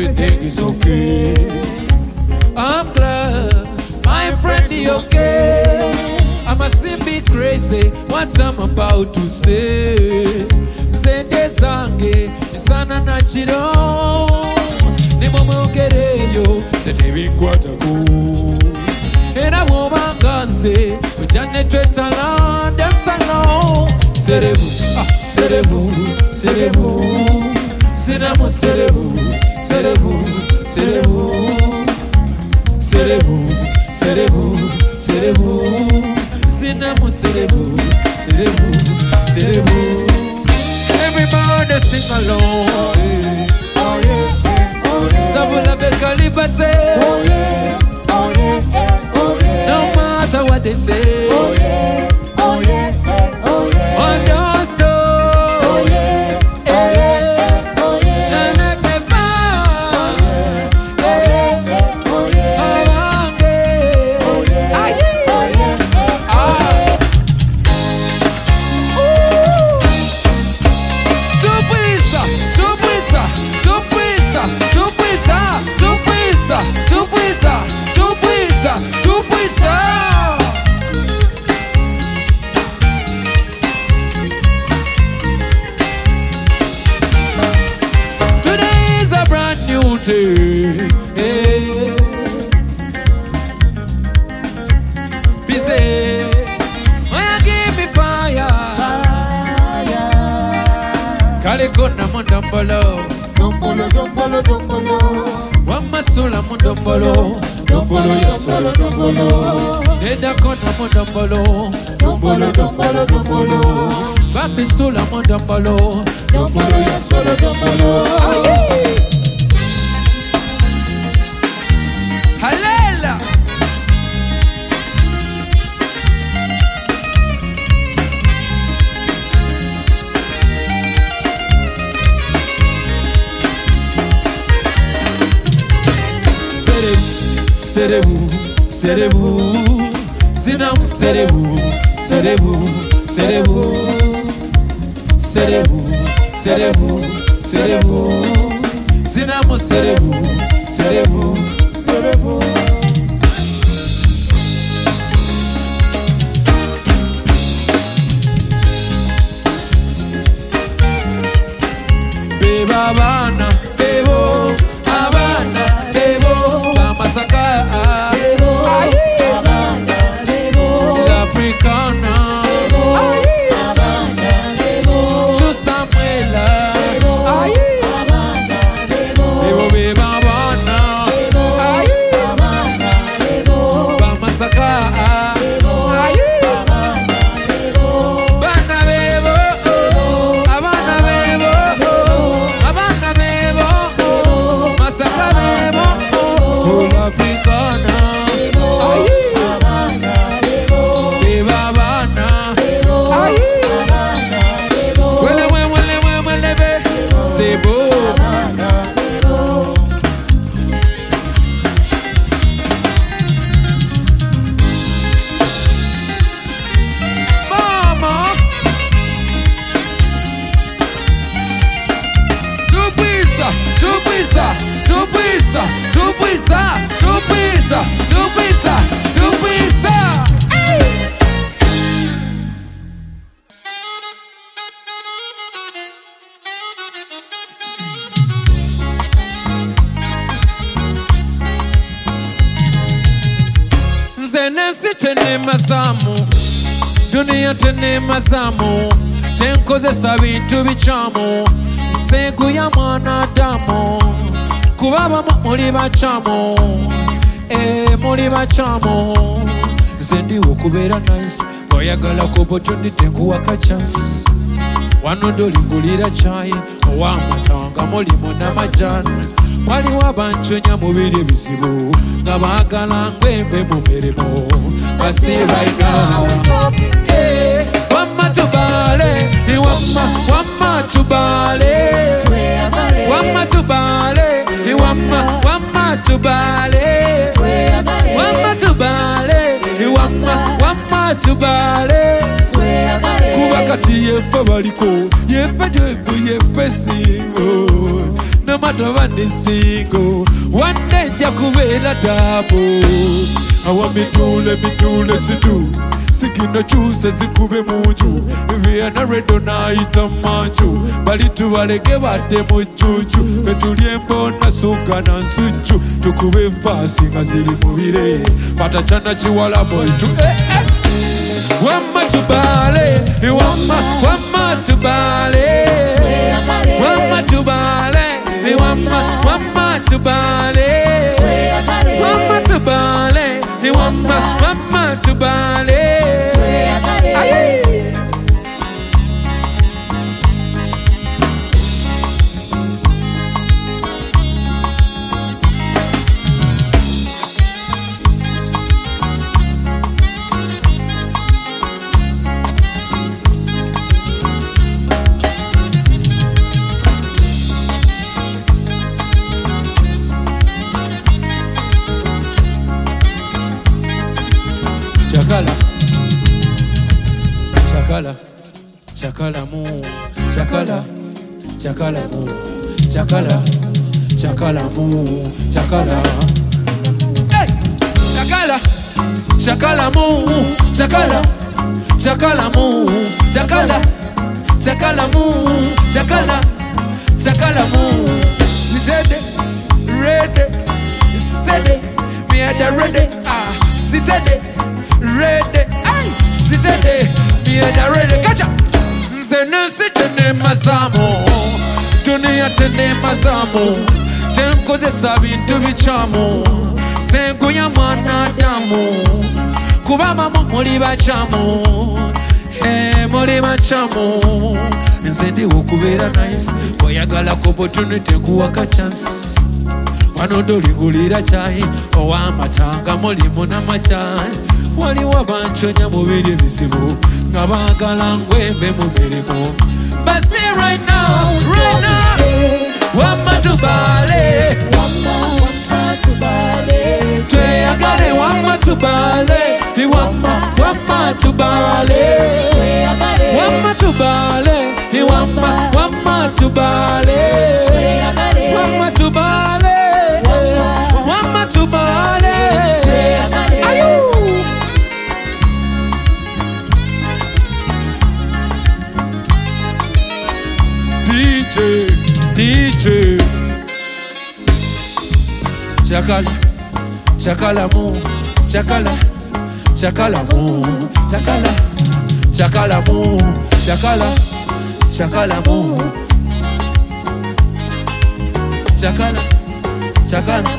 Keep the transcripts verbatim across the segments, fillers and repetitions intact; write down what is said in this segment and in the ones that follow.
everything is okay. I'm glad, my friend, you're okay. I mustn't be crazy what I'm about to say. Zende zange, isana na chiro. Nimomwekereyo, setebikwatako. Era wobanganze, ujane twetalanda sano. Serebu, ah, serebu, serebu. Sinamu serebu, serebu, serebu. Serebu, serebu, serebu. Sinamu serebu, serebu, serebu. Everybody sing along. Oh yeah, oh yeah, oh yeah. Sabula beka liberté. Oh yeah, oh yeah, oh yeah. No matter what they say. Oh yeah, oh yeah, oh yeah. On the stone. Oh yeah, oh yeah, oh yeah. Na na teba. Oh yeah, oh yeah, oh yeah. Awange. Oh yeah, oh yeah, ah. Tupisa, tupisa, tupisa, tupisa, tupisa, tupisa, tupisa. Today is a brand new day. Hey. Busy, when you give me fire, Kalikona mundombolo, Dombolo, dombolo, dombolo. Wamasula mundombolo, dombolo yasolo dombolo. Neda kona mundombolo, dombolo dombolo dombolo. Bamisula mundombolo, dombolo yasolo dombolo. Halela. Serebu, serebu, sinam serebu, serebu, serebu, serebu, serebu, serebu, sinam serebu, serebu, serebu. Beba abana, bebo, abana, bebo, bamasaka. Tene masamu, dunia tene masamu, tenkozesa bintu bichamu, segu ya mwanadamu, kubaba muli bachamu, eh muli bachamu, zendi okubera nice, oyagala ku opportunity nkuwaka chance, wano dolingulira chai, owamatanga mulimu n'amajani, waliwo abanconya mu biri bizibu, nga baagala ngwembe mu mirimu. I see right now. Hey, wamma tubale, wamma, wamma tubale, wamma tubale, wamma, wamma tubale, wamma tubale, wamma, wamma tubale, kubaka kati yefe baliko yefe joibu yefe singo no matter what they single one day jakubera dabo awa mitule mitule sidu sikino chuse zikube muju viana redo na itamanju bali tubaleke bate mujuju betulie mbona suka na nsuchu tukube fasi nga ziri mubire patachana chiwala boy tu eh eh wama tubale wama wama tubale wama tubale wama wama tubale wama tubale wama wama tubale Chakala, chakala, chakala mu, chakala, chakala mu, chakala, chakala mu, chakala. Hey, chakala, chakala mu, chakala, chakala mu, chakala, chakala mu, chakala, chakala mu. Steady, ready, steady, me at the ready, ah, steady. Ready, ay, sitede, mieda ready, kacha. Nzene sitene masamo, dunia tene masamo. Tenko de sabintu bichamo, sengu ya manadamu. Kubama muli bachamo, eh muli bachamo. Nzendi ukubera nice, oyagala opportunity kuwaka chance. Wanodoli gulira chai, owa matanga mulimu na machai. Wali wabanchonya mubiri visibu ngabagala ngwembe mubirimo basi right now right now wama tubale wama wama tubale tweyagale wama tubale wama wama tubale tweyagale wama tubale wama wama tubale tweyagale wama tubale wama tubale tweyagale ayu D J, D J Chakala, chakala mu, chakala, chakala mu, chakala, chakala mu, chakala, chakala mu, chakala, chakala.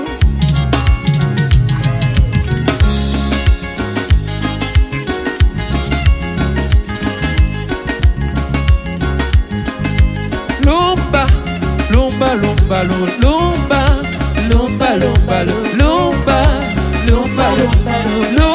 Lumba, lumba, lumba, lumba, lumba, lumba, lumba, lumba, lumba, lumba.